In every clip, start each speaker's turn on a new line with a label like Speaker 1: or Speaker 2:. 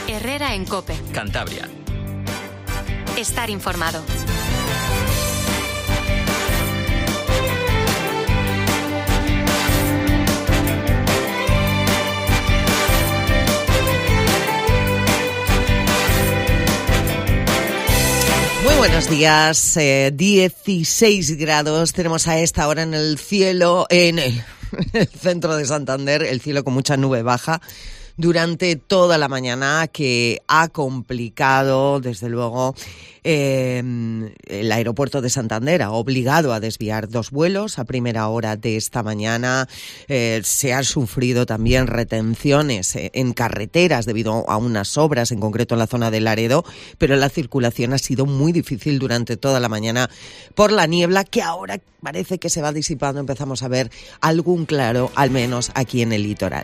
Speaker 1: Herrera en COPE.
Speaker 2: Cantabria.
Speaker 1: Estar informado.
Speaker 3: Muy buenos días, 16 grados tenemos a esta hora en el cielo, en el centro de Santander, el cielo con mucha nube baja durante toda la mañana, que ha complicado, desde luego, el aeropuerto de Santander. Ha obligado a desviar 2 vuelos a primera hora de esta mañana. Se han sufrido también retenciones en carreteras debido a unas obras, en concreto en la zona de Laredo, pero la circulación ha sido muy difícil durante toda la mañana por la niebla, que ahora parece que se va disipando. Empezamos a ver algún claro, al menos aquí en el litoral.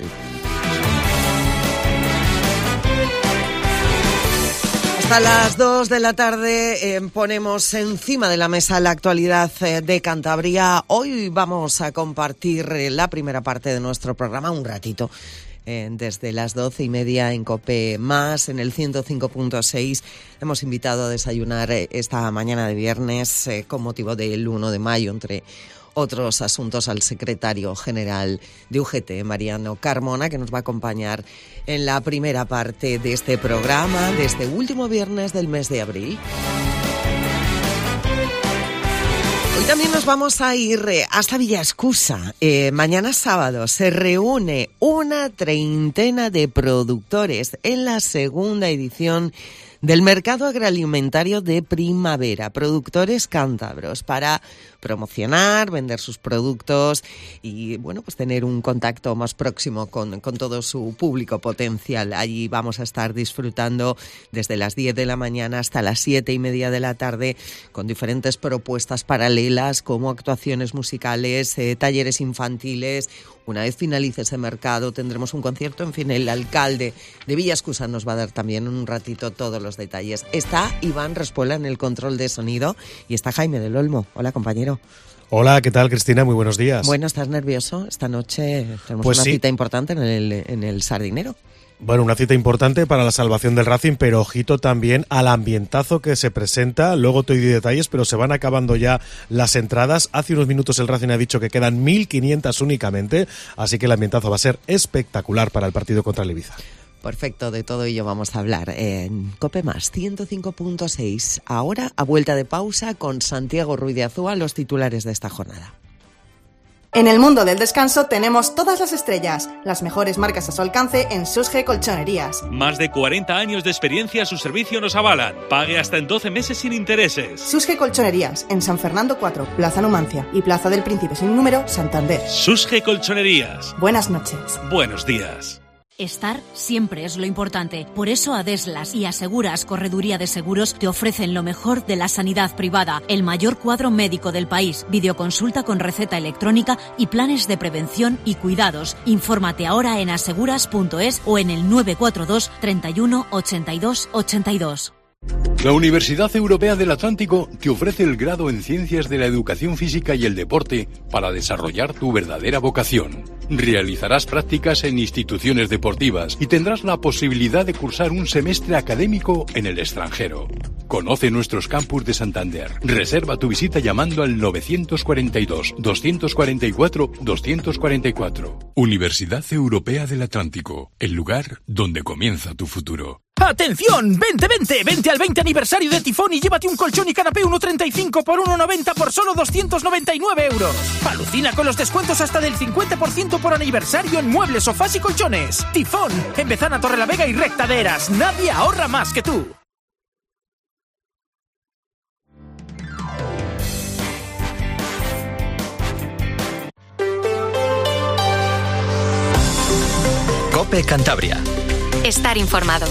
Speaker 3: Hasta las 2 de la tarde ponemos encima de la mesa la actualidad de Cantabria. Hoy vamos a compartir la primera parte de nuestro programa, un ratito, desde las 12:30 en COPE+, en el 105.6. Hemos invitado a desayunar esta mañana de viernes con motivo del 1 de mayo, entre otros asuntos, al secretario general de UGT, Mariano Carmona, que nos va a acompañar en la primera parte de este programa, de este último viernes del mes de abril. Hoy también nos vamos a ir hasta Villaescusa. Mañana sábado se reúne una treintena de productores en la segunda edición del mercado agroalimentario de primavera, productores cántabros, para promocionar, vender sus productos y, bueno, pues tener un contacto más próximo con todo su público potencial. Allí vamos a estar disfrutando desde las 10 de la mañana hasta las 7:30 de la tarde, con diferentes propuestas paralelas como actuaciones musicales, talleres infantiles. Una vez finalice ese mercado tendremos un concierto. En fin, el alcalde de Villaescusa nos va a dar también un ratito todos los detalles. Está Iván Respuela en el control de sonido y está Jaime del Olmo. Hola, compañero.
Speaker 4: Hola, ¿qué tal, Cristina? Muy buenos días.
Speaker 3: Bueno, ¿estás nervioso? Esta noche tenemos
Speaker 4: pues
Speaker 3: una
Speaker 4: sí.
Speaker 3: cita importante en el Sardinero.
Speaker 4: Bueno, una cita importante para la salvación del Racing, pero ojito también al ambientazo que se presenta. Luego te doy detalles, pero se van acabando ya las entradas. Hace unos minutos el Racing ha dicho que quedan 1.500 únicamente, así que el ambientazo va a ser espectacular para el partido contra el Ibiza.
Speaker 3: Perfecto, de todo ello vamos a hablar en COPE+, 105.6. Ahora, a vuelta de pausa, con Santiago Ruiz de Azúa, los titulares de esta jornada.
Speaker 5: En el mundo del descanso tenemos todas las estrellas, las mejores marcas a su alcance en Susge Colchonerías.
Speaker 6: Más de 40 años de experiencia a su servicio nos avalan. Pague hasta en 12 meses sin intereses.
Speaker 5: Susge Colchonerías, en San Fernando 4, Plaza Numancia y Plaza del Príncipe sin número, Santander.
Speaker 6: Susge Colchonerías.
Speaker 5: Buenas noches.
Speaker 6: Buenos días.
Speaker 7: Estar siempre es lo importante. Por eso Adeslas y Aseguras Correduría de Seguros te ofrecen lo mejor de la sanidad privada, el mayor cuadro médico del país, videoconsulta con receta electrónica y planes de prevención y cuidados. Infórmate ahora en aseguras.es o en el 942 31 82 82.
Speaker 8: La Universidad Europea del Atlántico te ofrece el grado en Ciencias de la Educación Física y el Deporte para desarrollar tu verdadera vocación. Realizarás prácticas en instituciones deportivas y tendrás la posibilidad de cursar un semestre académico en el extranjero. Conoce nuestros campus de Santander. Reserva tu visita llamando al 942-244-244. Universidad Europea del Atlántico, el lugar donde comienza tu futuro.
Speaker 9: ¡Atención! ¡Vente al 20 aniversario de Tifón y llévate un colchón y canapé 1,35 por 1,90 por solo 299 euros! ¡Alucina con los descuentos hasta del 50% por aniversario en muebles, sofás y colchones! Tifón, en Bezana, Torrelavega y Recta de Eras. Nadie ahorra más que tú.
Speaker 2: COPE Cantabria.
Speaker 1: Estar informado.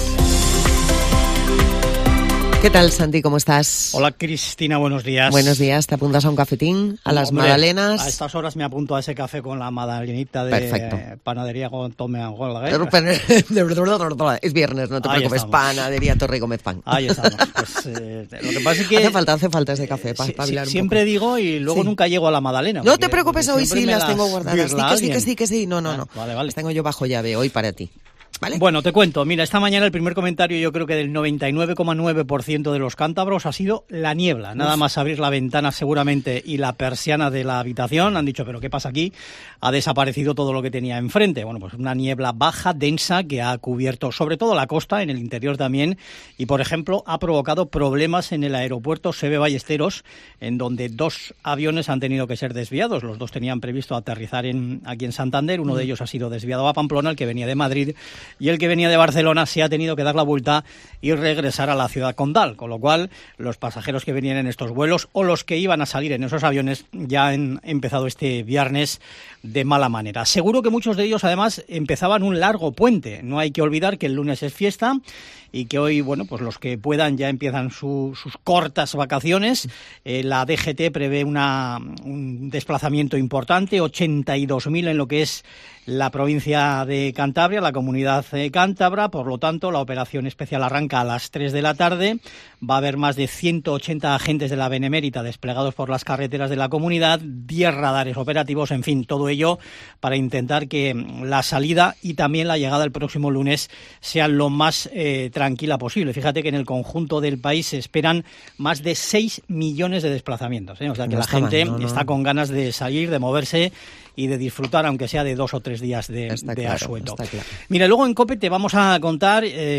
Speaker 3: ¿Qué tal, Santi? ¿Cómo estás?
Speaker 10: Hola, Cristina, buenos días.
Speaker 3: Buenos días. ¿Te apuntas a un cafetín? ¿A las magdalenas?
Speaker 10: A estas horas me apunto a ese café con la magdalenita de
Speaker 3: Perfecto.
Speaker 10: Panadería con Tome Angola.
Speaker 3: Es viernes, no te preocupes.
Speaker 10: Estamos.
Speaker 3: Panadería Torre Gómez Pan.
Speaker 10: Ahí estamos. Pues, lo que pasa es que...
Speaker 3: Hace falta ese café para hablar un
Speaker 10: siempre
Speaker 3: poco.
Speaker 10: digo y luego nunca llego a la magdalena.
Speaker 3: No te preocupes, hoy sí las tengo guardadas. Sí, que sí. No.
Speaker 10: Vale.
Speaker 3: Las tengo yo bajo llave hoy para ti. ¿vale?
Speaker 10: Bueno, te cuento. Mira, esta mañana el primer comentario, yo creo que del 99,9% de los cántabros ha sido la niebla. Nada más abrir la ventana seguramente y la persiana de la habitación, han dicho, ¿pero qué pasa aquí? Ha desaparecido todo lo que tenía enfrente. Bueno, pues una niebla baja, densa, que ha cubierto sobre todo la costa, en el interior también, y por ejemplo ha provocado problemas en el aeropuerto Seve Ballesteros, en donde 2 aviones han tenido que ser desviados. Los 2 tenían previsto aterrizar aquí en Santander. Uno de ellos ha sido desviado a Pamplona, el que venía de Madrid, y el que venía de Barcelona se ha tenido que dar la vuelta y regresar a la ciudad condal, con lo cual los pasajeros que venían en estos vuelos o los que iban a salir en esos aviones ya han empezado este viernes de mala manera. Seguro que muchos de ellos además empezaban un largo puente. No hay que olvidar que el lunes es fiesta y que hoy, bueno, pues los que puedan ya empiezan sus cortas vacaciones. La DGT prevé un desplazamiento importante, 82.000 en lo que es la provincia de Cantabria, la comunidad cántabra. Por lo tanto, la operación especial arranca a las 3 de la tarde. Va a haber más de 180 agentes de la Benemérita desplegados por las carreteras de la comunidad, 10 radares operativos, en fin, todo ello para intentar que la salida y también la llegada el próximo lunes sean lo más tranquila posible. Fíjate que en el conjunto del país se esperan más de 6 millones de desplazamientos, ¿eh? O sea que la gente está con ganas de salir, de moverse y de disfrutar, aunque sea de 2 o 3 días de asueto. Claro. Mira, luego en COPE os vamos a contar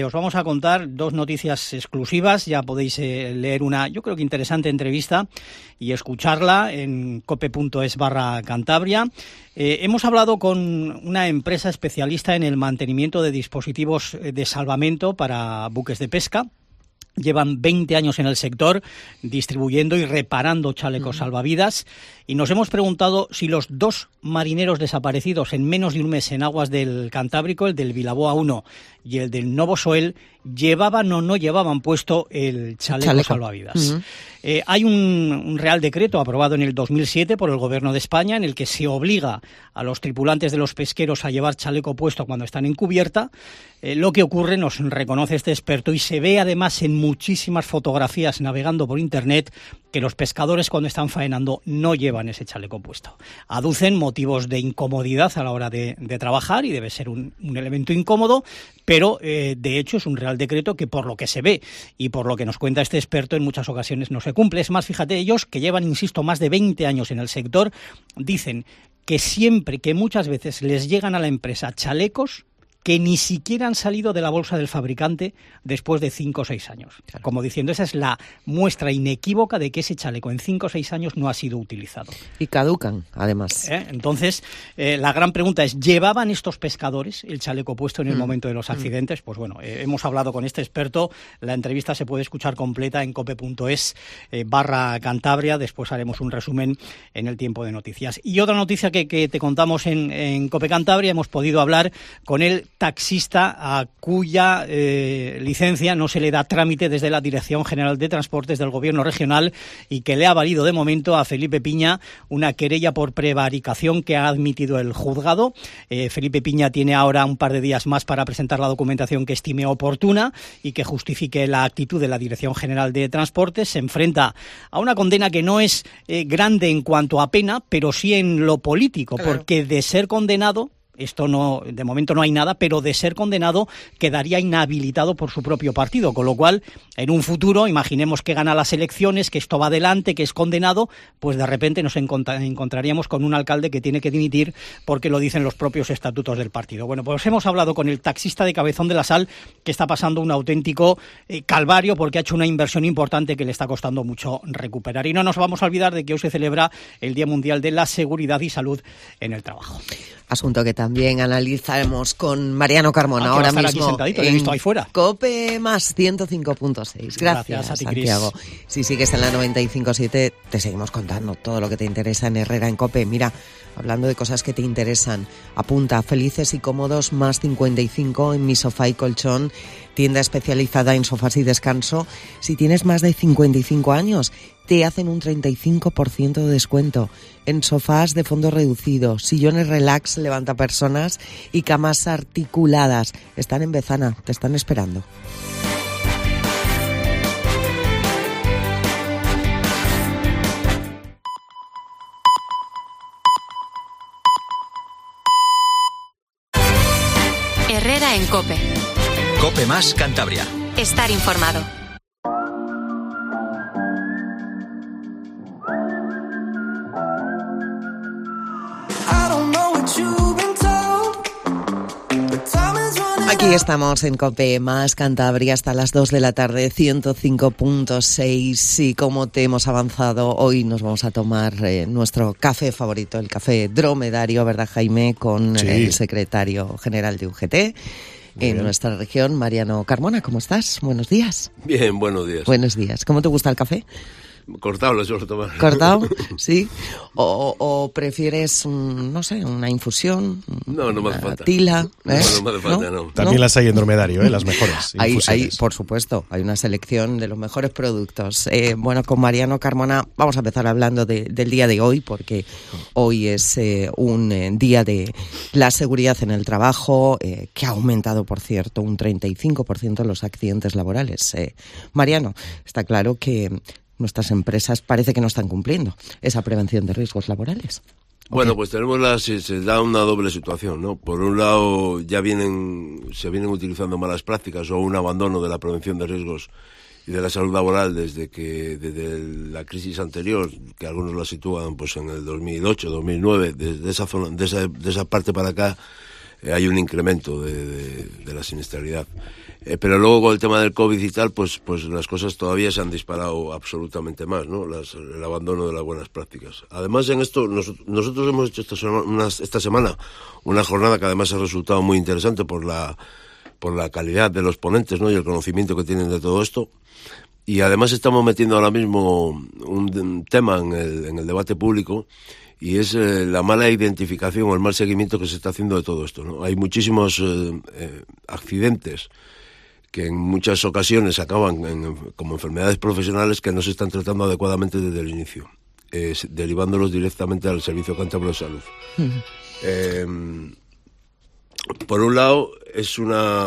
Speaker 10: 2 noticias exclusivas. Ya podéis leer una, yo creo que interesante entrevista y escucharla en cope.es/Cantabria. Hemos hablado con una empresa especialista en el mantenimiento de dispositivos de salvamento para buques de pesca. Llevan 20 años en el sector distribuyendo y reparando chalecos salvavidas, y nos hemos preguntado si los 2 marineros desaparecidos en menos de un mes en aguas del Cantábrico, el del Vilaboa 1 y el del Novo Soel, llevaban o no llevaban puesto el chaleco salvavidas. Hay un Real Decreto aprobado en el 2007 por el Gobierno de España en el que se obliga a los tripulantes de los pesqueros a llevar chaleco puesto cuando están en cubierta. Lo que ocurre, nos reconoce este experto, y se ve además en muchísimas fotografías navegando por Internet, que los pescadores cuando están faenando no llevan ese chaleco puesto. Aducen motivos de incomodidad a la hora de trabajar, y debe ser un elemento incómodo, pero de hecho es un Real Decreto que, por lo que se ve y por lo que nos cuenta este experto, en muchas ocasiones no se cumple. Es más, fíjate, ellos que llevan, insisto, más de 20 años en el sector, dicen que muchas veces les llegan a la empresa chalecos que ni siquiera han salido de la bolsa del fabricante después de 5 o 6 años. Claro. Como diciendo, esa es la muestra inequívoca de que ese chaleco en 5 o 6 años no ha sido utilizado. Y caducan, además. Entonces, la gran pregunta es, ¿llevaban estos pescadores el chaleco puesto en el momento de los accidentes? Pues bueno, hemos hablado con este experto. La entrevista se puede escuchar completa en cope.es/Cantabria. Después haremos un resumen en el tiempo de noticias. Y otra noticia que te contamos en Cope Cantabria, hemos podido hablar con el taxista a cuya licencia no se le da trámite desde la Dirección General de Transportes del Gobierno Regional, y que le ha valido de momento a Felipe Piña una querella por prevaricación que ha admitido el juzgado. Felipe Piña tiene ahora un par de días más para presentar la documentación que estime oportuna y que justifique la actitud de la Dirección General de Transportes. Se enfrenta a una condena que no es grande en cuanto a pena, pero sí en lo político, claro, porque de ser condenado, esto no, de momento no hay nada, pero de ser condenado quedaría inhabilitado por su propio partido, con lo cual en un futuro, imaginemos que gana las elecciones, que esto va adelante, que es condenado, pues de repente nos encontraríamos con un alcalde que tiene que dimitir porque lo dicen los propios estatutos del partido. Bueno, pues hemos hablado con el taxista de Cabezón de la Sal, que está pasando un auténtico calvario porque ha hecho una inversión importante que le está costando mucho recuperar. Y no nos vamos a olvidar de que hoy se celebra el Día Mundial de la Seguridad y Salud en el Trabajo.
Speaker 3: Asunto que también analizaremos con Mariano Carmona ahora mismo.
Speaker 10: Aquí sentadito, le he visto ahí fuera.
Speaker 3: COPE más 105.6. Gracias a ti, Santiago. Cris. Si sigues en la 95.7, te seguimos contando todo lo que te interesa en Herrera en COPE. Mira, hablando de cosas que te interesan, apunta: Felices y Cómodos más 55 en Mi Sofá y Colchón, tienda especializada en sofás y descanso. Si tienes más de 55 años, te hacen un 35% de descuento en sofás de fondo reducido, sillones relax, levantapersonas y camas articuladas. Están en Bezana, te están esperando.
Speaker 1: en COPE.
Speaker 2: COPE más Cantabria.
Speaker 1: Estar informado.
Speaker 3: Aquí estamos en COPE más Cantabria hasta las 2 de la tarde, 105.6, y como te hemos avanzado, hoy nos vamos a tomar nuestro café favorito, el café dromedario, ¿verdad, Jaime? Con el secretario general de UGT en nuestra región, Mariano Carmona. ¿Cómo estás? Buenos días.
Speaker 11: Bien, buenos días.
Speaker 3: Buenos días. ¿Cómo te gusta el café?
Speaker 11: Cortado lo suelo tomar.
Speaker 3: ¿Cortado? Sí. ¿O prefieres, no sé, una infusión?
Speaker 11: No me hace falta.
Speaker 3: Tila.
Speaker 11: No me hace falta, no.
Speaker 4: También las hay en dromedario, las mejores.
Speaker 3: Hay, por supuesto, hay una selección de los mejores productos. Bueno, con Mariano Carmona vamos a empezar hablando del día de hoy, porque hoy es un día de la seguridad en el trabajo, que ha aumentado, por cierto, un 35% los accidentes laborales. Mariano, está claro que nuestras empresas parece que no están cumpliendo esa prevención de riesgos laborales.
Speaker 11: Bueno, pues tenemos se da una doble situación, ¿no? Por un lado, se vienen utilizando malas prácticas o un abandono de la prevención de riesgos y de la salud laboral desde la crisis anterior, que algunos la sitúan pues en el 2008, 2009, desde esa zona, de esa parte para acá, hay un incremento de la siniestralidad. Pero luego con el tema del COVID y tal, pues las cosas todavía se han disparado absolutamente más, ¿no? El abandono de las buenas prácticas. Además, en esto, nosotros hemos hecho esta semana una jornada que además ha resultado muy interesante por la calidad de los ponentes, ¿no? Y el conocimiento que tienen de todo esto. Y además estamos metiendo ahora mismo un tema en el debate público, y es la mala identificación o el mal seguimiento que se está haciendo de todo esto, ¿no? Hay muchísimos accidentes que en muchas ocasiones acaban como enfermedades profesionales que no se están tratando adecuadamente desde el inicio, derivándolos directamente al Servicio Cántabro de Salud. Por un lado, es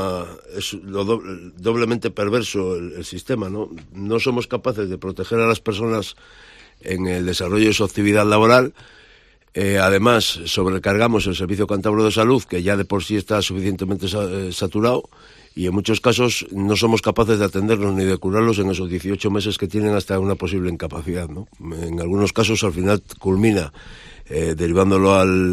Speaker 11: doblemente perverso el sistema, ¿no? No somos capaces de proteger a las personas en el desarrollo de su actividad laboral. Además, sobrecargamos el Servicio Cántabro de Salud, que ya de por sí está suficientemente saturado, y en muchos casos no somos capaces de atenderlos ni de curarlos en esos 18 meses que tienen hasta una posible incapacidad, ¿no? En algunos casos al final culmina derivándolo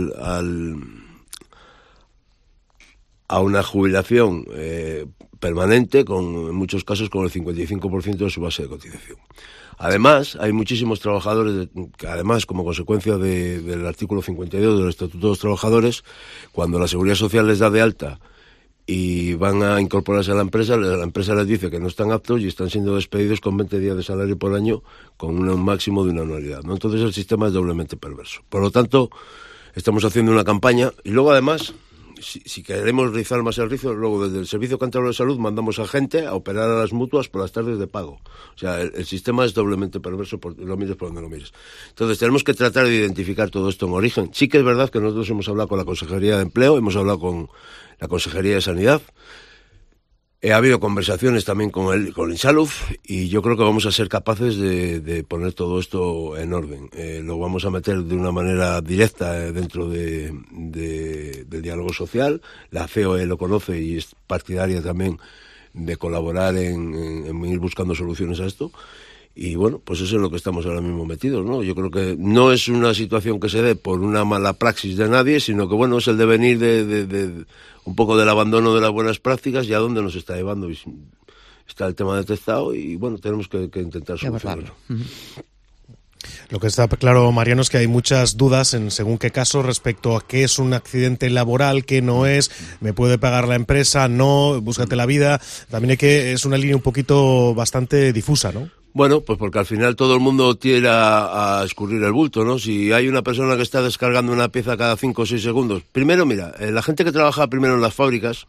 Speaker 11: a una jubilación permanente, en muchos casos con el 55% de su base de cotización. Además, hay muchísimos trabajadores que además, como consecuencia del artículo 52 del Estatuto de los Trabajadores, cuando la Seguridad Social les da de alta y van a incorporarse a la empresa les dice que no están aptos y están siendo despedidos con 20 días de salario por año, con un máximo de una anualidad, ¿no? Entonces el sistema es doblemente perverso. Por lo tanto, estamos haciendo una campaña, y luego además, si queremos rizar más el rizo, luego desde el Servicio Cántabro de Salud mandamos a gente a operar a las mutuas por las tardes de pago. O sea, el sistema es doblemente perverso, lo mires por donde lo mires. Entonces tenemos que tratar de identificar todo esto en origen. Sí que es verdad que nosotros hemos hablado con la Consejería de Empleo, hemos hablado con la Consejería de Sanidad, ha habido conversaciones también con Insaluf, y yo creo que vamos a ser capaces de poner todo esto en orden. Lo vamos a meter de una manera directa dentro del diálogo social. La COE lo conoce y es partidaria también de colaborar en ir buscando soluciones a esto. Y bueno, pues eso es lo que estamos ahora mismo metidos, ¿no? Yo creo que no es una situación que se dé por una mala praxis de nadie, sino que bueno, es el devenir de un poco del abandono de las buenas prácticas y a dónde nos está llevando. Y está el tema detectado y bueno, tenemos que intentar solucionarlo.
Speaker 4: Lo que está claro, Mariano, es que hay muchas dudas en según qué caso respecto a qué es un accidente laboral, qué no es, me puede pagar la empresa, no, búscate la vida. También es una línea un poquito bastante difusa, ¿no?
Speaker 11: Bueno, pues porque al final todo el mundo tiende a escurrir el bulto, ¿no? Si hay una persona que está descargando una pieza cada 5 o 6 segundos. Primero, mira, la gente que trabaja primero en las fábricas,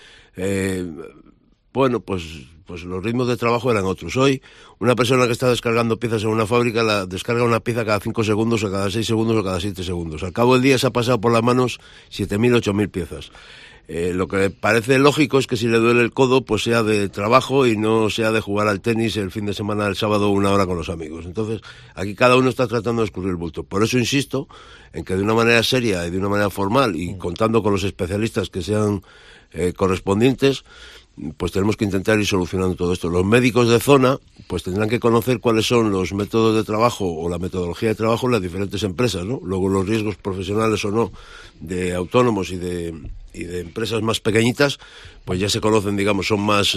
Speaker 11: bueno, pues los ritmos de trabajo eran otros. Hoy, una persona que está descargando piezas en una fábrica descarga una pieza cada 5 segundos, o cada 6 segundos, o cada 7 segundos. Al cabo del día se ha pasado por las manos 7.000, 8.000 piezas. Lo que parece lógico es que si le duele el codo, pues sea de trabajo y no sea de jugar al tenis el fin de semana, el sábado, 1 hora con los amigos. Entonces, aquí cada uno está tratando de escurrir el bulto. Por eso insisto en que de una manera seria y de una manera formal, y contando con los especialistas que sean correspondientes, pues tenemos que intentar ir solucionando todo esto. Los médicos de zona pues tendrán que conocer cuáles son los métodos de trabajo o la metodología de trabajo en las diferentes empresas, ¿no? Luego los riesgos profesionales o no de autónomos y de empresas más pequeñitas, pues ya se conocen, digamos, son más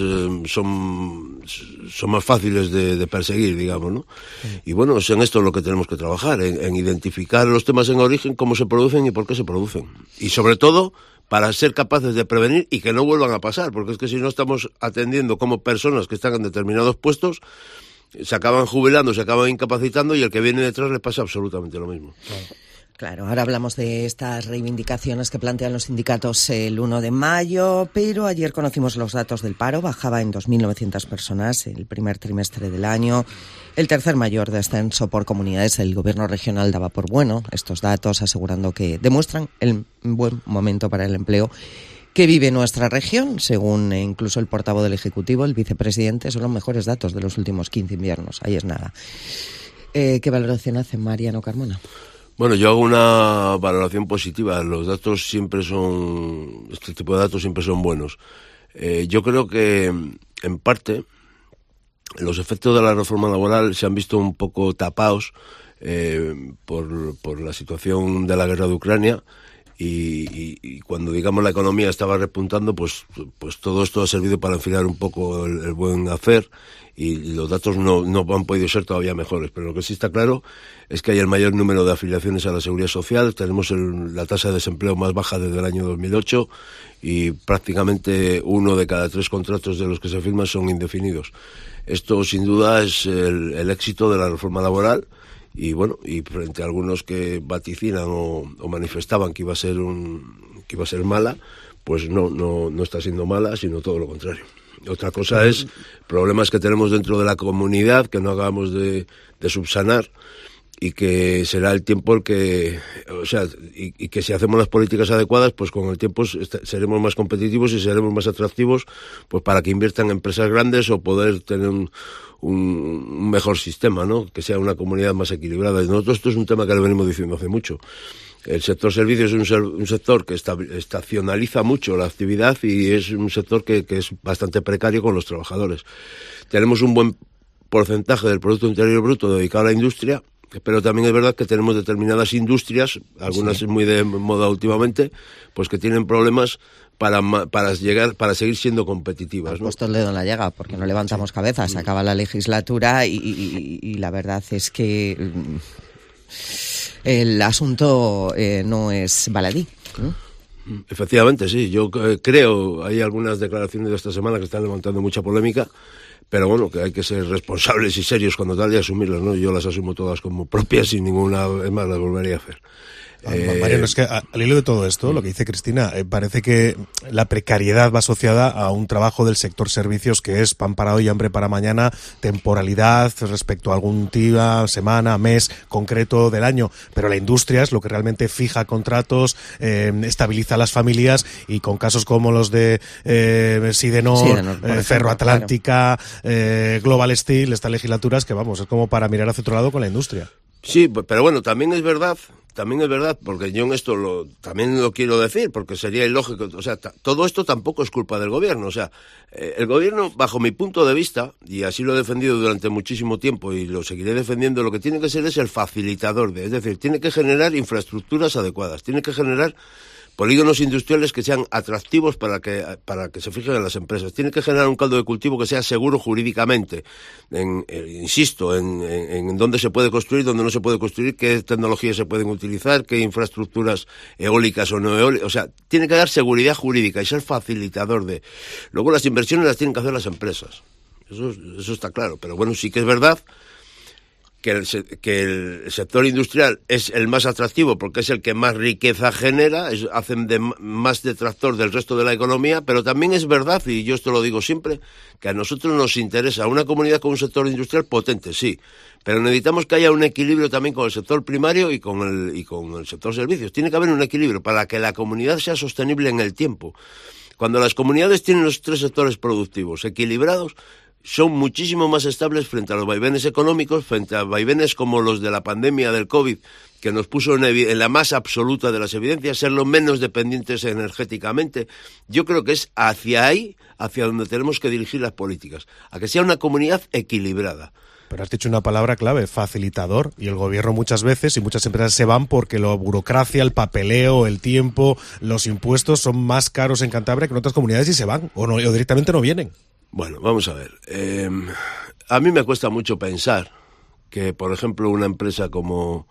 Speaker 11: fáciles de perseguir, digamos, ¿no? Y bueno, es en esto lo que tenemos que trabajar, en identificar los temas en origen, cómo se producen y por qué se producen. Y sobre todo, para ser capaces de prevenir y que no vuelvan a pasar, porque es que si no estamos atendiendo como personas que están en determinados puestos, se acaban jubilando, se acaban incapacitando y el que viene detrás le pasa absolutamente lo mismo.
Speaker 3: Claro, ahora hablamos de estas reivindicaciones que plantean los sindicatos el 1 de mayo, pero ayer conocimos los datos del paro, bajaba en 2.900 personas el primer trimestre del año, el tercer mayor descenso por comunidades. El gobierno regional daba por bueno estos datos, asegurando que demuestran el buen momento para el empleo que vive nuestra región. Según incluso el portavoz del Ejecutivo, el vicepresidente, son los mejores datos de los últimos 15 inviernos. Ahí es nada. ¿Qué valoración hace Mariano Carmona?
Speaker 11: Bueno, yo hago una valoración positiva. Los datos este tipo de datos siempre son buenos. Yo creo que, en parte, los efectos de la reforma laboral se han visto un poco tapados por la situación de la guerra de Ucrania. Y cuando, digamos, la economía estaba repuntando, pues todo esto ha servido para enfilar un poco el buen hacer, y los datos no han podido ser todavía mejores. Pero lo que sí está claro es que hay el mayor número de afiliaciones a la Seguridad Social. Tenemos la tasa de desempleo más baja desde el año 2008 y prácticamente 1 de cada 3 contratos de los que se firman son indefinidos. Esto, sin duda, es el éxito de la reforma laboral. Y bueno, y frente a algunos que vaticinan o manifestaban que iba a ser mala, pues no está siendo mala, sino todo lo contrario. Otra cosa es problemas que tenemos dentro de la comunidad que no acabamos de subsanar, y que será el tiempo el que, y que si hacemos las políticas adecuadas, pues con el tiempo seremos más competitivos y seremos más atractivos, pues para que inviertan en empresas grandes o poder tener un mejor sistema, ¿no? Que sea una comunidad más equilibrada. Y nosotros, esto es un tema que le venimos diciendo hace mucho. El sector servicios es un sector que estacionaliza mucho la actividad y es un sector que es bastante precario con los trabajadores. Tenemos un buen porcentaje del Producto Interior Bruto dedicado a la industria, pero también es verdad que tenemos determinadas industrias, algunas muy de moda últimamente, pues que tienen problemas para seguir siendo competitivas, ¿no?
Speaker 3: Puesto el dedo en la llaga, porque no levantamos cabeza. Se acaba la legislatura y la verdad es que el asunto no es baladí, ¿no?
Speaker 11: Efectivamente, sí. Yo creo, hay algunas declaraciones de esta semana que están levantando mucha polémica, pero bueno, que hay que ser responsables y serios cuando tal y asumirlas, ¿no? Yo las asumo todas como propias, sin ninguna, es más, las volvería a hacer.
Speaker 4: Mariano, es que al hilo de todo esto, lo que dice Cristina, parece que la precariedad va asociada a un trabajo del sector servicios que es pan para hoy, hambre para mañana, temporalidad respecto a algún día, semana, mes concreto del año, pero la industria es lo que realmente fija contratos, estabiliza las familias, y con casos como los de Sidenor, Ferroatlántica, Global Steel, estas legislaturas que, vamos, es como para mirar hacia otro lado con la industria.
Speaker 11: Sí, pero bueno, también es verdad, porque yo en esto también lo quiero decir, porque sería ilógico. O sea, todo esto tampoco es culpa del gobierno. O sea, el gobierno, bajo mi punto de vista, y así lo he defendido durante muchísimo tiempo y lo seguiré defendiendo, lo que tiene que ser es el facilitador es decir, tiene que generar infraestructuras adecuadas, tiene que generar polígonos industriales que sean atractivos para que se fijen en las empresas. Tiene que generar un caldo de cultivo que sea seguro jurídicamente. Insisto, en dónde se puede construir, dónde no se puede construir, qué tecnologías se pueden utilizar, qué infraestructuras eólicas o no eólicas. O sea, tiene que dar seguridad jurídica y ser facilitador de. Luego las inversiones las tienen que hacer las empresas. Eso está claro. Pero bueno, sí que es verdad que el sector industrial es el más atractivo porque es el que más riqueza genera, hacen más detractor del resto de la economía, pero también es verdad, y yo esto lo digo siempre, que a nosotros nos interesa una comunidad con un sector industrial potente, sí, pero necesitamos que haya un equilibrio también con el sector primario y con el sector servicios. Tiene que haber un equilibrio para que la comunidad sea sostenible en el tiempo. Cuando las comunidades tienen los 3 sectores productivos equilibrados, son muchísimo más estables frente a los vaivenes económicos, frente a vaivenes como los de la pandemia del COVID, que nos puso en la más absoluta de las evidencias, ser lo menos dependientes energéticamente. Yo creo que es hacia ahí, hacia donde tenemos que dirigir las políticas, a que sea una comunidad equilibrada.
Speaker 4: Pero has dicho una palabra clave, facilitador, y el gobierno muchas veces y muchas empresas se van porque la burocracia, el papeleo, el tiempo, los impuestos son más caros en Cantabria que en otras comunidades y se van, o directamente no vienen.
Speaker 11: Bueno, vamos a ver. A mí me cuesta mucho pensar que, por ejemplo, una empresa como...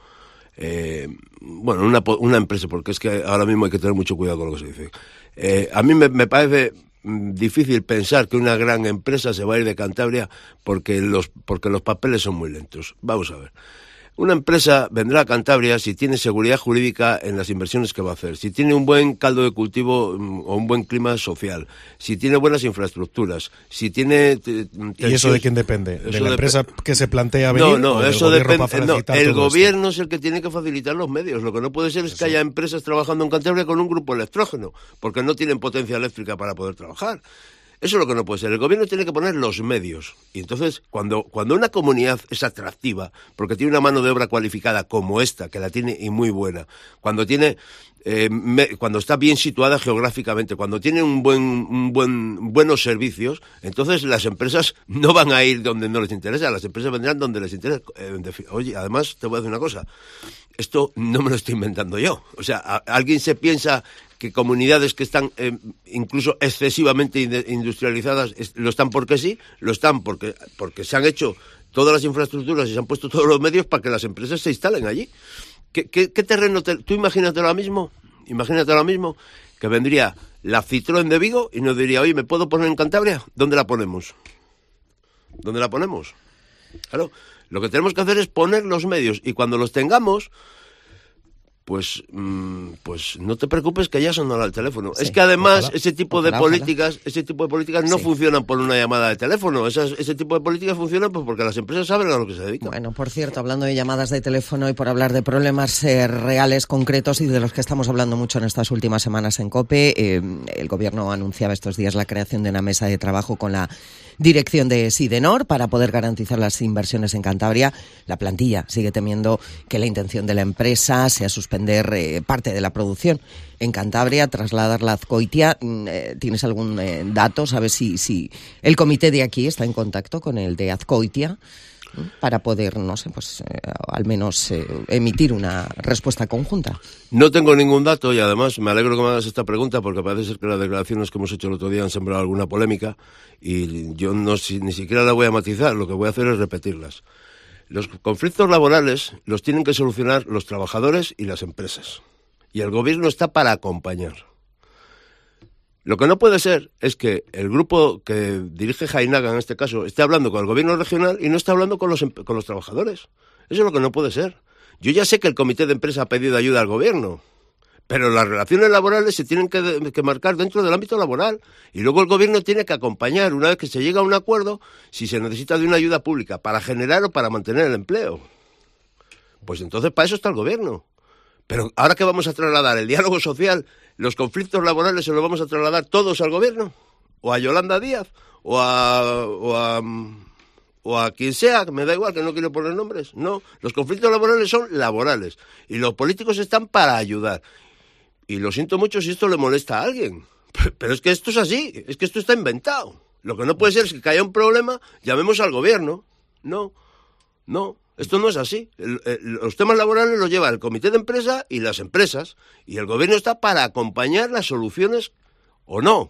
Speaker 11: una empresa, porque es que ahora mismo hay que tener mucho cuidado con lo que se dice. A mí me parece difícil pensar que una gran empresa se va a ir de Cantabria porque los papeles son muy lentos. Vamos a ver. Una empresa vendrá a Cantabria si tiene seguridad jurídica en las inversiones que va a hacer, si tiene un buen caldo de cultivo o un buen clima social, si tiene buenas infraestructuras, si tiene...
Speaker 4: ¿Y eso de quién depende? ¿De la empresa que se plantea venir?
Speaker 11: No, eso depende. El gobierno es el que tiene que facilitar los medios. Lo que no puede ser es que haya empresas trabajando en Cantabria con un grupo electrógeno, porque no tienen potencia eléctrica para poder trabajar. Eso es lo que no puede ser. El gobierno tiene que poner los medios. Y entonces, cuando una comunidad es atractiva, porque tiene una mano de obra cualificada como esta, que la tiene y muy buena, cuando está bien situada geográficamente, cuando tiene buenos servicios, entonces las empresas no van a ir donde no les interesa, las empresas vendrán donde les interesa. Oye, además, te voy a decir una cosa. Esto no me lo estoy inventando yo. O sea, alguien se piensa que comunidades que están incluso excesivamente industrializadas lo están porque sí, lo están porque se han hecho todas las infraestructuras y se han puesto todos los medios para que las empresas se instalen allí. ¿Qué terreno? Tú imagínate ahora mismo que vendría la Citroën de Vigo y nos diría, oye, ¿me puedo poner en Cantabria? ¿Dónde la ponemos? Claro, lo que tenemos que hacer es poner los medios y cuando los tengamos... Pues no te preocupes que ya sonará el teléfono. Sí, es que además ese tipo de políticas no funcionan por una llamada de teléfono. Ese tipo de políticas funcionan pues porque las empresas saben a lo que se dedican.
Speaker 3: Bueno, por cierto, hablando de llamadas de teléfono y por hablar de problemas reales, concretos y de los que estamos hablando mucho en estas últimas semanas en COPE, el gobierno anunciaba estos días la creación de una mesa de trabajo con la dirección de Sidenor para poder garantizar las inversiones en Cantabria. La plantilla sigue temiendo que la intención de la empresa sea suspender parte de la producción en Cantabria, trasladarla a Azcoitia. ¿Tienes algún dato? ¿Sabes si el comité de aquí está en contacto con el de Azcoitia para poder, no sé, pues al menos emitir una respuesta conjunta?
Speaker 11: No tengo ningún dato y además me alegro que me hagas esta pregunta porque parece ser que las declaraciones que hemos hecho el otro día han sembrado alguna polémica y yo ni siquiera la voy a matizar, lo que voy a hacer es repetirlas. Los conflictos laborales los tienen que solucionar los trabajadores y las empresas y el gobierno está para acompañar. Lo que no puede ser es que el grupo que dirige Jainaga, en este caso, esté hablando con el gobierno regional y no esté hablando con los trabajadores. Eso es lo que no puede ser. Yo ya sé que el comité de empresa ha pedido ayuda al gobierno, pero las relaciones laborales se tienen que marcar dentro del ámbito laboral y luego el gobierno tiene que acompañar, una vez que se llega a un acuerdo, si se necesita de una ayuda pública para generar o para mantener el empleo. Pues entonces para eso está el gobierno. Pero ahora que vamos a trasladar el diálogo social, los conflictos laborales se los vamos a trasladar todos al gobierno, o a Yolanda Díaz, o a quien sea, que me da igual, que no quiero poner nombres. No, los conflictos laborales son laborales y los políticos están para ayudar. Y lo siento mucho si esto le molesta a alguien, pero es que esto es así, es que esto está inventado. Lo que no puede ser es que haya un problema, llamemos al gobierno. No. Esto no es así. Los temas laborales los lleva el comité de empresa y las empresas. Y el gobierno está para acompañar las soluciones o no.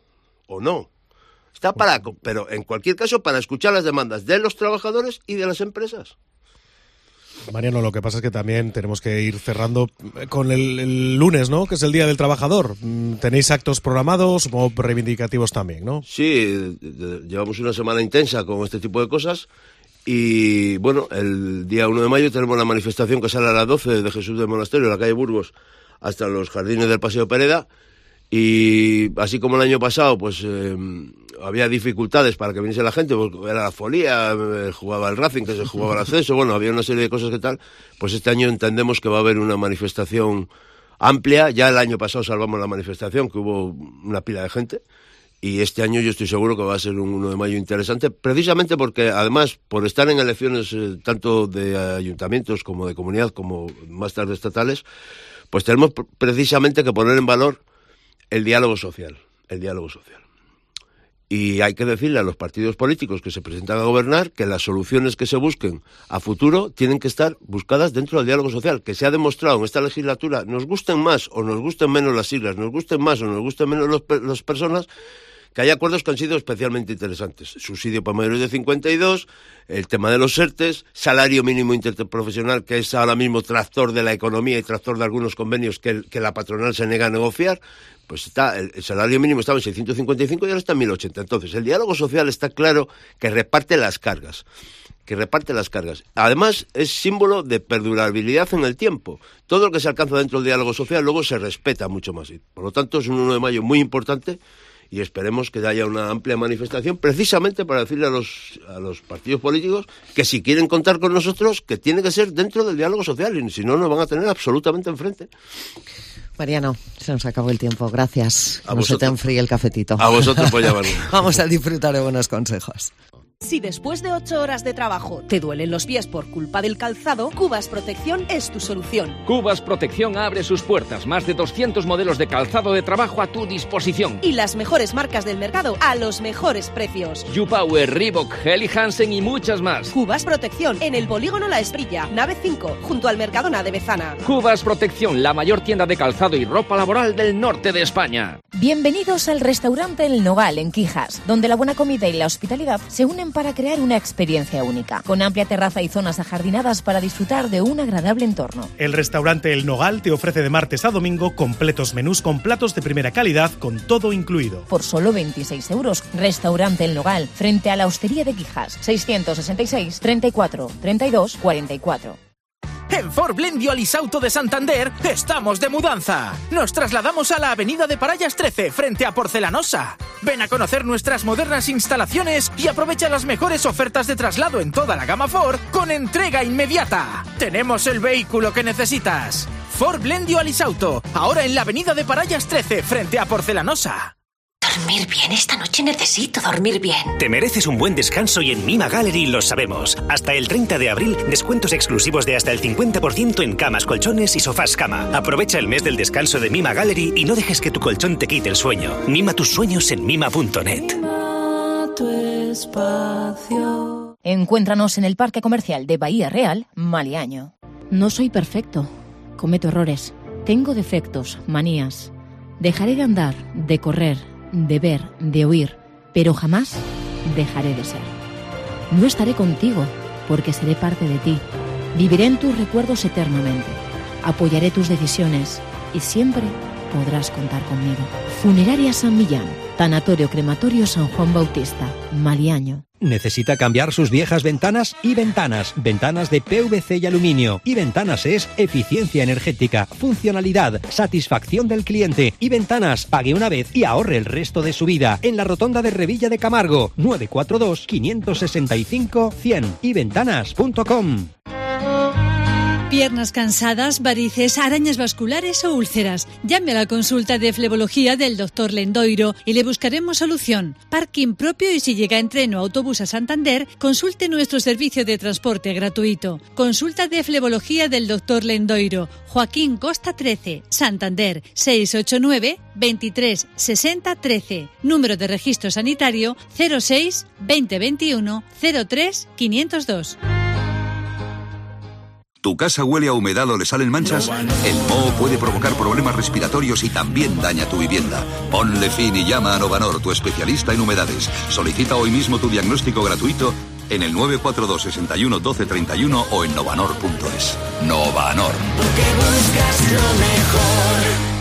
Speaker 11: Está pero en cualquier caso para escuchar las demandas de los trabajadores y de las empresas.
Speaker 4: Mariano, lo que pasa es que también tenemos que ir cerrando con el lunes, ¿no? Que es el Día del Trabajador. ¿Tenéis actos programados o reivindicativos también, no?
Speaker 11: Sí, llevamos una semana intensa con este tipo de cosas. Y bueno, el día 1 de mayo tenemos la manifestación que sale a las 12 de Jesús del Monasterio, en la calle Burgos, hasta los jardines del Paseo Pereda. Y así como el año pasado, pues había dificultades para que viniese la gente, porque era la folía, jugaba el Racing, que se jugaba el ascenso, bueno, había una serie de cosas que tal. Pues este año entendemos que va a haber una manifestación amplia. Ya el año pasado salvamos la manifestación, que hubo una pila de gente. Y este año yo estoy seguro que va a ser un 1 de mayo interesante, precisamente porque, además, por estar en elecciones tanto de ayuntamientos como de comunidad, como más tarde estatales, pues tenemos precisamente que poner en valor el diálogo social. Y hay que decirle a los partidos políticos que se presentan a gobernar que las soluciones que se busquen a futuro tienen que estar buscadas dentro del diálogo social, que se ha demostrado en esta legislatura, nos gusten más o nos gusten menos las siglas, nos gusten más o nos gusten menos las personas, que hay acuerdos que han sido especialmente interesantes. Subsidio para mayores de 52, el tema de los ERTEs, salario mínimo interprofesional, que es ahora mismo tractor de la economía y tractor de algunos convenios que la patronal se niega a negociar. Pues está, el salario mínimo estaba en 655 y ahora está en 1080. Entonces, el diálogo social está claro que reparte las cargas. Además, es símbolo de perdurabilidad en el tiempo. Todo lo que se alcanza dentro del diálogo social luego se respeta mucho más. Por lo tanto, es un 1 de mayo muy importante y esperemos que haya una amplia manifestación precisamente para decirle a los partidos políticos que si quieren contar con nosotros, que tiene que ser dentro del diálogo social y si no, nos van a tener absolutamente enfrente.
Speaker 3: Mariano, se nos acabó el tiempo. Gracias.
Speaker 11: A
Speaker 3: no se te enfríe el cafetito.
Speaker 11: A vosotros por llamarme.
Speaker 3: Vamos a disfrutar de buenos consejos.
Speaker 12: Si después de 8 horas de trabajo te duelen los pies por culpa del calzado, Cubas Protección es tu solución.
Speaker 13: Cubas Protección abre sus puertas. Más de 200 modelos de calzado de trabajo a tu disposición.
Speaker 12: Y las mejores marcas del mercado a los mejores precios.
Speaker 13: YouPower, Reebok, Helly Hansen y muchas más.
Speaker 12: Cubas Protección, en el Polígono La Esprilla, nave 5, junto al Mercadona de Bezana.
Speaker 13: Cubas Protección, la mayor tienda de calzado y ropa laboral del norte de España.
Speaker 14: Bienvenidos al restaurante El Nogal en Quijas, donde la buena comida y la hospitalidad se unen para crear una experiencia única, con amplia terraza y zonas ajardinadas para disfrutar de un agradable entorno.
Speaker 15: El restaurante El Nogal te ofrece de martes a domingo completos menús con platos de primera calidad, con todo incluido.
Speaker 14: Por solo 26 euros. Restaurante El Nogal, frente a la Hostería de Quijas, 666 34 32 44.
Speaker 9: En Ford Blendio Alisauto de Santander estamos de mudanza. Nos trasladamos a la avenida de Parallas 13 frente a Porcelanosa. Ven a conocer nuestras modernas instalaciones y aprovecha las mejores ofertas de traslado en toda la gama Ford con entrega inmediata. Tenemos el vehículo que necesitas. Ford Blendio Alisauto, ahora en la avenida de Parallas 13 frente a Porcelanosa.
Speaker 16: Dormir bien, esta noche necesito dormir bien.
Speaker 17: Te mereces un buen descanso y en Mima Gallery lo sabemos. Hasta el 30 de abril, descuentos exclusivos de hasta el 50% en camas, colchones y sofás cama. Aprovecha el mes del descanso de Mima Gallery y no dejes que tu colchón te quite el sueño. Mima tus sueños en mima.net.
Speaker 14: Encuéntranos en el Parque Comercial de Bahía Real, Maliaño.
Speaker 7: No soy perfecto. Cometo errores. Tengo defectos, manías. Dejaré de andar, de correr, de ver, de oír, pero jamás dejaré de ser. No estaré contigo, porque seré parte de ti. Viviré en tus recuerdos eternamente. Apoyaré tus decisiones y siempre podrás contar conmigo. Funeraria San Millán, Tanatorio Crematorio San Juan Bautista, Maliaño.
Speaker 18: ¿Necesita cambiar sus viejas ventanas? Y Ventanas. Ventanas de PVC y aluminio. Y Ventanas es eficiencia energética, funcionalidad, satisfacción del cliente. Y Ventanas, pague una vez y ahorre el resto de su vida. En la rotonda de Revilla de Camargo, 942 565 100. Y ventanas.com.
Speaker 19: Piernas cansadas, varices, arañas vasculares o úlceras. Llame a la consulta de flebología del Dr. Lendoiro y le buscaremos solución. Parking propio y si llega en tren o autobús a Santander, consulte nuestro servicio de transporte gratuito. Consulta de flebología del Dr. Lendoiro. Joaquín Costa 13, Santander, 689 23 60 13. Número de registro sanitario 06 2021 03 502.
Speaker 20: ¿Tu casa huele a humedad o le salen manchas? El moho puede provocar problemas respiratorios y también daña tu vivienda. Ponle fin y llama a Novanor, tu especialista en humedades. Solicita hoy mismo tu diagnóstico gratuito en el 942 61 12 31 o en novanor.es. Novanor.
Speaker 21: Porque buscas lo mejor.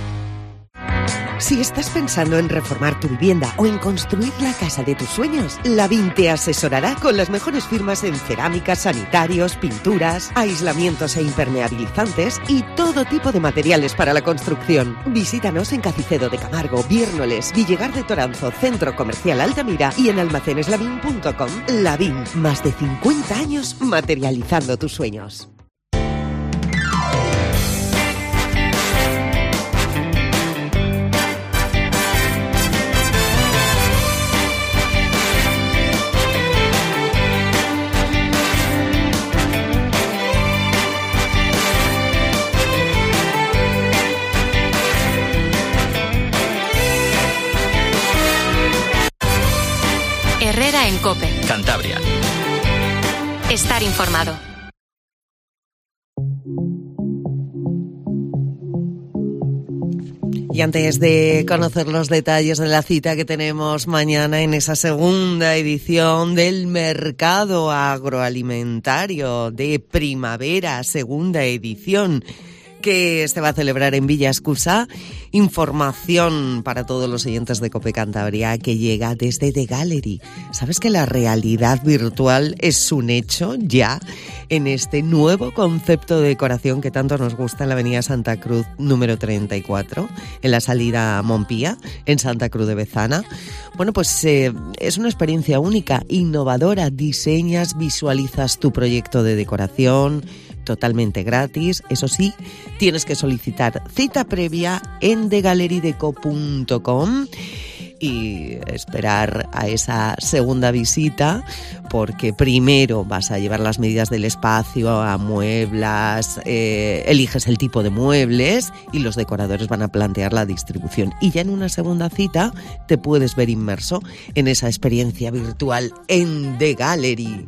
Speaker 3: Si estás pensando en reformar tu vivienda o en construir la casa de tus sueños, Lavín te asesorará con las mejores firmas en cerámicas, sanitarios, pinturas, aislamientos e impermeabilizantes y todo tipo de materiales para la construcción. Visítanos en Cacicedo de Camargo, Viérnoles, Villegar de Toranzo, Centro Comercial Altamira y en almaceneslavin.com. Lavín, más de 50 años materializando tus sueños.
Speaker 1: COPE.
Speaker 2: Cantabria.
Speaker 1: Estar informado.
Speaker 3: Y antes de conocer los detalles de la cita que tenemos mañana en esa segunda edición del Mercado Agroalimentario de Primavera, segunda edición, que se va a celebrar en Villa Escusa, información para todos los oyentes de COPE Cantabria que llega desde The Gallery. ¿Sabes que la realidad virtual es un hecho ya en este nuevo concepto de decoración que tanto nos gusta en la avenida Santa Cruz número 34, en la salida a Montpía, en Santa Cruz de Bezana? Bueno, pues es una experiencia única, innovadora. Diseñas, visualizas tu proyecto de decoración, totalmente gratis. Eso sí, tienes que solicitar cita previa en thegallerideco.com y esperar a esa segunda visita, porque primero vas a llevar las medidas del espacio, amueblas, eliges el tipo de muebles y los decoradores van a plantear la distribución. Y ya en una segunda cita te puedes ver inmerso en esa experiencia virtual en The Gallery.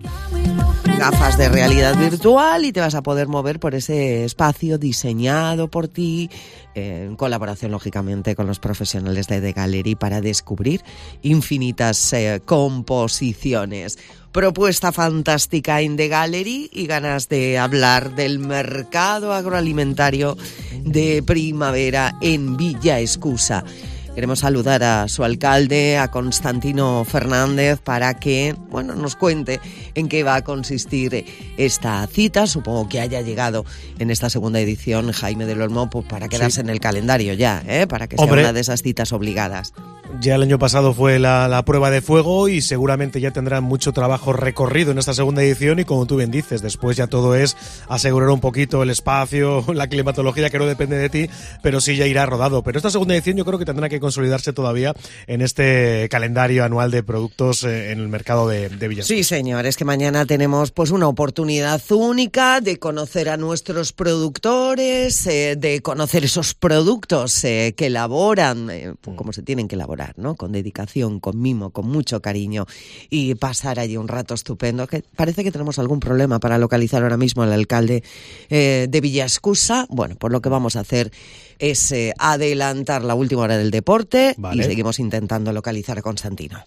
Speaker 3: Gafas de realidad virtual y te vas a poder mover por ese espacio diseñado por ti, en colaboración lógicamente con los profesionales de The Gallery, para descubrir infinitas composiciones. Propuesta fantástica en The Gallery y ganas de hablar del mercado agroalimentario de primavera en Villa Escusa. Queremos saludar a su alcalde, a Constantino Fernández, para que nos cuente en qué va a consistir esta cita. Supongo que haya llegado en esta segunda edición Jaime del Olmo, pues para quedarse en el calendario ya, para que sea una de esas citas obligadas.
Speaker 4: Ya el año pasado fue la prueba de fuego y seguramente ya tendrán mucho trabajo recorrido en esta segunda edición, y como tú bien dices, después ya todo es asegurar un poquito el espacio, la climatología, que no depende de ti, pero sí ya irá rodado. Pero esta segunda edición yo creo que tendrá que consolidarse todavía en este calendario anual de productos en el mercado de Villascusa.
Speaker 3: Sí, señor, es que mañana tenemos pues una oportunidad única de conocer a nuestros productores, de conocer esos productos que elaboran, como se tienen que elaborar, ¿no? Con dedicación, con mimo, con mucho cariño, y pasar allí un rato estupendo. Que parece que tenemos algún problema para localizar ahora mismo al alcalde de Villa Escusa. Bueno, pues lo que vamos a hacer es adelantar la última hora del deporte, y seguimos intentando localizar a Constantino.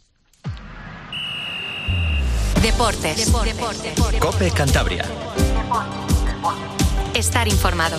Speaker 1: Deportes.
Speaker 2: COPE Cantabria.
Speaker 1: Estar informado.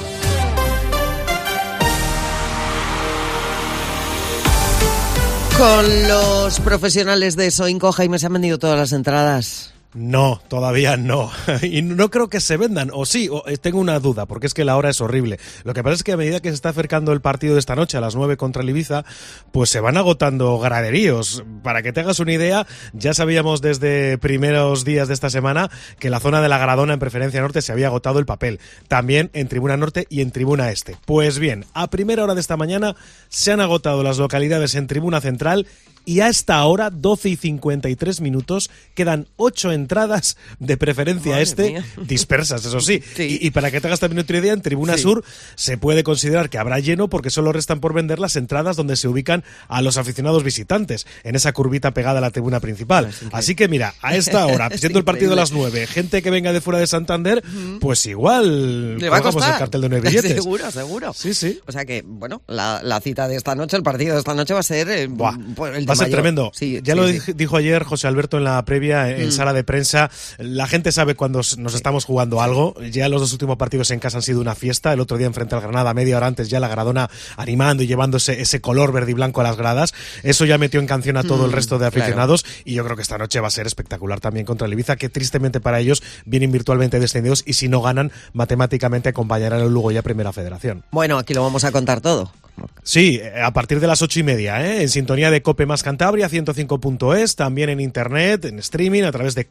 Speaker 3: Con los profesionales de Soinco, Jaime, ¿se han vendido todas las entradas?
Speaker 4: No, todavía no. Y no creo que se vendan. O sí, tengo una duda, porque es que la hora es horrible. Lo que pasa es que a medida que se está acercando el partido de esta noche a las 9 contra el Ibiza, pues se van agotando graderíos. Para que te hagas una idea, ya sabíamos desde primeros días de esta semana que en la zona de la Gradona, en Preferencia Norte, se había agotado el papel. También en Tribuna Norte y en Tribuna Este. Pues bien, a primera hora de esta mañana se han agotado las localidades en Tribuna Central, y a esta hora, 12:53, quedan 8 entradas de Preferencia Este, dispersas, eso sí. Y para que te hagas también otra idea, en Tribuna Sur se puede considerar que habrá lleno, porque solo restan por vender las entradas donde se ubican a los aficionados visitantes, en esa curvita pegada a la tribuna principal. Así que mira, a esta hora, siendo el partido a las 9, gente que venga de fuera de Santander, pues igual
Speaker 3: le va a costar
Speaker 4: el cartel de 9 billetes.
Speaker 3: Seguro.
Speaker 4: Sí.
Speaker 3: O sea que, la cita de esta noche, el partido de esta noche va a ser el
Speaker 4: va a ser tremendo. Lo dijo ayer José Alberto en la previa, en sala de prensa. La gente sabe cuando nos estamos jugando algo. Ya los 2 últimos partidos en casa han sido una fiesta. El otro día enfrente al Granada, media hora antes, ya la Gradona animando y llevándose ese color verde y blanco a las gradas. Eso ya metió en canción a todo el resto de aficionados. Y yo creo que esta noche va a ser espectacular también contra el Ibiza, que tristemente para ellos vienen virtualmente descendidos, y si no ganan, matemáticamente acompañarán al Lugo ya a Primera Federación.
Speaker 3: Bueno, aquí lo vamos a contar todo.
Speaker 4: Sí, a partir de las 8:30, en sintonía de COPE más Cantabria, 105.es, también en internet, en streaming, a través de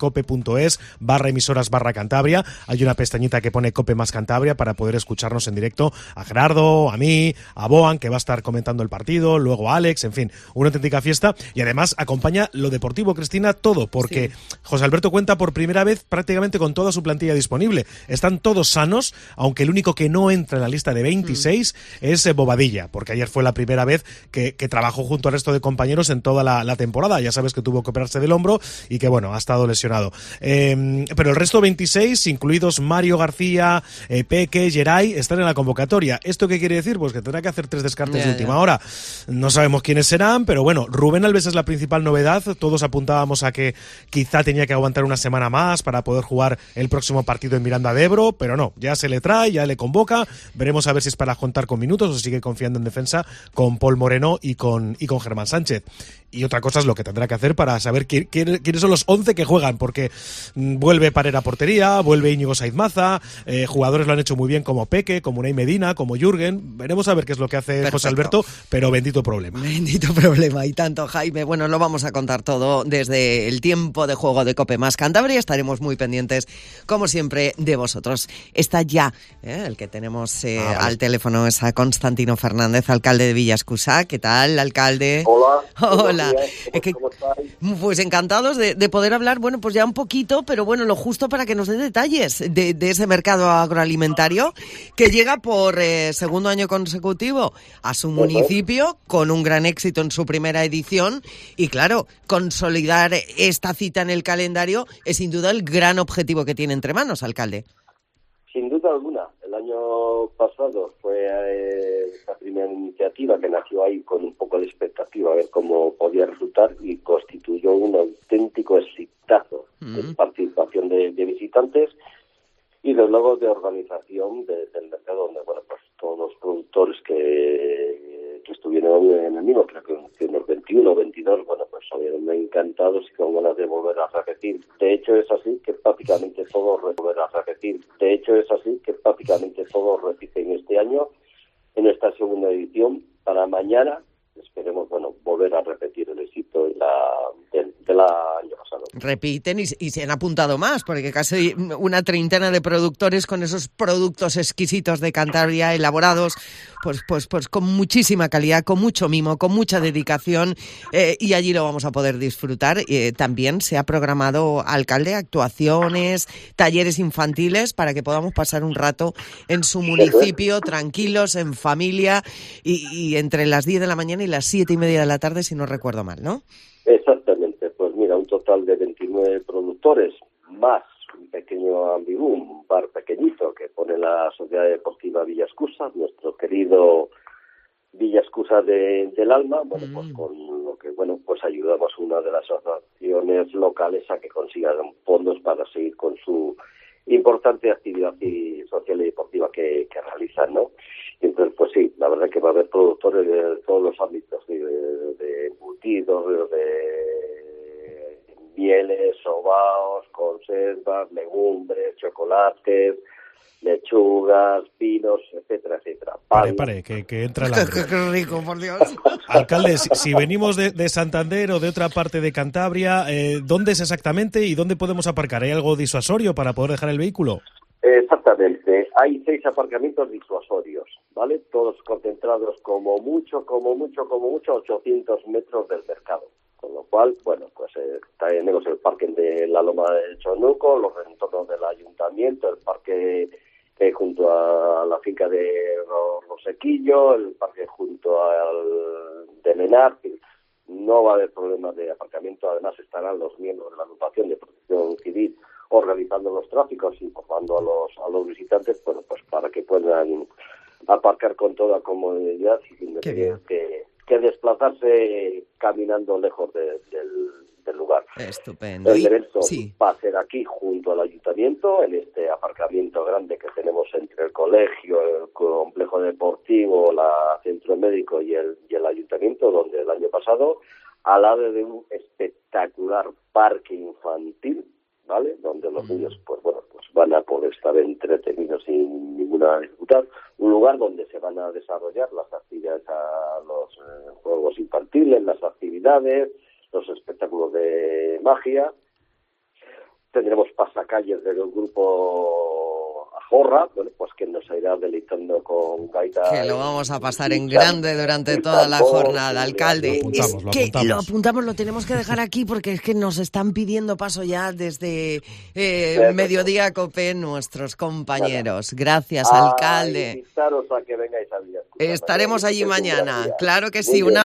Speaker 4: cope.es/emisoras/Cantabria. Hay una pestañita que pone COPE más Cantabria para poder escucharnos en directo a Gerardo, a mí, a Boan, que va a estar comentando el partido, luego a Alex, en fin, una auténtica fiesta. Y además acompaña lo deportivo, Cristina, todo, porque José Alberto cuenta por primera vez prácticamente con toda su plantilla disponible. Están todos sanos, aunque el único que no entra en la lista de 26 es Bobadilla, porque ayer fue la primera vez que trabajó junto al resto de compañeros en toda la temporada. Ya sabes que tuvo que operarse del hombro y que, bueno, ha estado lesionado. Pero el resto 26, incluidos Mario García, Peque, Geray, están en la convocatoria. ¿Esto qué quiere decir? Pues que tendrá que hacer 3 descartes de última hora. No sabemos quiénes serán, pero bueno, Rubén Alves es la principal novedad. Todos apuntábamos a que quizá tenía que aguantar una semana más para poder jugar el próximo partido en Miranda de Ebro, pero no, ya se le trae, ya le convoca. Veremos a ver si es para contar con minutos o sigue confiando en defensa con Paul Moreno y con Germán Sánchez. Y otra cosa es lo que tendrá que hacer para saber quiénes son los 11 que juegan, porque vuelve Parera a portería, vuelve Íñigo Saizmaza, jugadores lo han hecho muy bien como Peque, como Unai Medina, como Jürgen. Veremos a ver qué es lo que hace José Alberto, pero bendito problema.
Speaker 3: Bendito problema, y tanto, Jaime. Bueno, lo vamos a contar todo desde el tiempo de juego de COPE más Cantabria. Estaremos muy pendientes, como siempre, de vosotros. Está ya, el que tenemos al teléfono es a Constantino Fernández, alcalde de Villaescusa. ¿Qué tal, alcalde?
Speaker 5: Hola.
Speaker 3: ¿Cómo estáis? Pues encantados de poder hablar, bueno, pues ya un poquito, pero bueno, lo justo para que nos dé detalles de ese mercado agroalimentario que llega por segundo año consecutivo a su municipio con un gran éxito en su primera edición y claro, consolidar esta cita en el calendario es sin duda el gran objetivo que tiene entre manos, alcalde.
Speaker 5: Sin duda alguna. El año pasado fue esta primera iniciativa que nació ahí con un poco de expectativa a ver cómo podía resultar y constituyó un auténtico exitazo de participación de visitantes y desde luego de organización del mercado donde, bueno, pues todos los productores que estuvieron en el mismo, creo que unos 21 o 22, bueno, pues salieron encantados y con ganas de volver a repetir. De hecho es así que prácticamente todos repiten este año en esta segunda edición. Para mañana esperemos, bueno, volver a repetir el éxito del año pasado.
Speaker 3: Repiten y se han apuntado más, porque casi una treintena de productores con esos productos exquisitos de Cantabria elaborados, pues con muchísima calidad, con mucho mimo, con mucha dedicación, y allí lo vamos a poder disfrutar. También se ha programado, alcalde, actuaciones, talleres infantiles para que podamos pasar un rato en su municipio, tranquilos, en familia, y entre las 10 de la mañana y las 7:30 de la tarde, si no recuerdo mal, ¿no?
Speaker 5: Exactamente, pues mira, un total de 29 productores, más un pequeño ambigú, un bar pequeñito que pone la Sociedad Deportiva Villaescusa, nuestro querido Villaescusa del Alma, bueno, pues con lo que, bueno, pues ayudamos a una de las asociaciones locales a que consigan fondos para seguir con su importante actividad social y deportiva que realizan, ¿no? Y entonces, pues sí, la verdad que va a haber productores de todos los ámbitos, de embutidos, de mieles, sobaos, conservas, legumbres, chocolates, lechugas, vinos, etcétera, etcétera.
Speaker 4: Pare, que entra el hambre.
Speaker 3: Qué rico, por Dios.
Speaker 4: Alcalde, si venimos de Santander o de otra parte de Cantabria, ¿dónde es exactamente y dónde podemos aparcar? ¿Hay algo disuasorio para poder dejar el vehículo?
Speaker 5: Exactamente. Hay 6 aparcamientos disuasorios, ¿vale? Todos concentrados como mucho, 800 metros del mercado. Con lo cual, bueno, pues tenemos el parque de la Loma del Chonuco, los entornos del ayuntamiento, el parque junto a la finca de Rosequillo, el parque junto al de Menar. No va a haber problemas de aparcamiento. Además estarán los miembros de la agrupación de protección civil organizando los tráficos, informando a los visitantes, bueno, pues para que puedan aparcar con toda comodidad y sin tener que desplazarse caminando lejos del lugar.
Speaker 3: Estupendo.
Speaker 5: El evento va a ser aquí junto al ayuntamiento, en este aparcamiento grande que tenemos entre el colegio, el complejo deportivo, la centro médico y el ayuntamiento, donde el año pasado, al lado de un espectacular parque infantil, ¿vale? Donde los niños, pues bueno, pues van a poder estar entretenidos sin ninguna dificultad. Un lugar donde se van a desarrollar las actividades, los juegos infantiles, las actividades, los espectáculos de magia. Tendremos pasacalles del grupo Jorra, bueno, pues que nos irá deleitando con gaita.
Speaker 3: Que lo vamos a pasar en grande durante toda la jornada, alcalde. Lo apuntamos, lo tenemos que dejar aquí porque es que nos están pidiendo paso ya desde Mediodía Cope nuestros compañeros. Gracias, alcalde.
Speaker 5: Invitaros a que vengáis a Villascusa.
Speaker 3: Estaremos allí mañana, claro que sí.